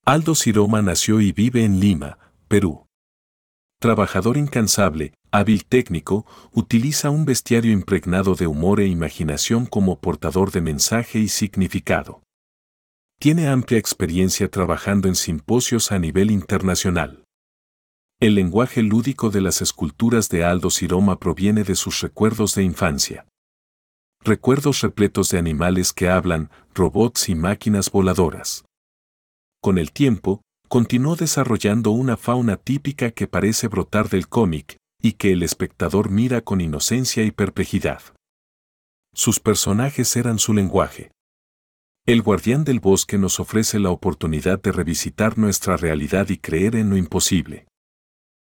Aldo Siroma nació y vive en Lima, Perú. Trabajador incansable, hábil técnico, utiliza un bestiario impregnado de humor e imaginación como portador de mensaje y significado. Tiene amplia experiencia trabajando en simposios a nivel internacional. El lenguaje lúdico de las esculturas de Aldo Siroma proviene de sus recuerdos de infancia. Recuerdos repletos de animales que hablan, robots y máquinas voladoras. Con el tiempo, continuó desarrollando una fauna típica que parece brotar del cómic, y que el espectador mira con inocencia y perplejidad. Sus personajes eran su lenguaje. El guardián del bosque nos ofrece la oportunidad de revisitar nuestra realidad y creer en lo imposible.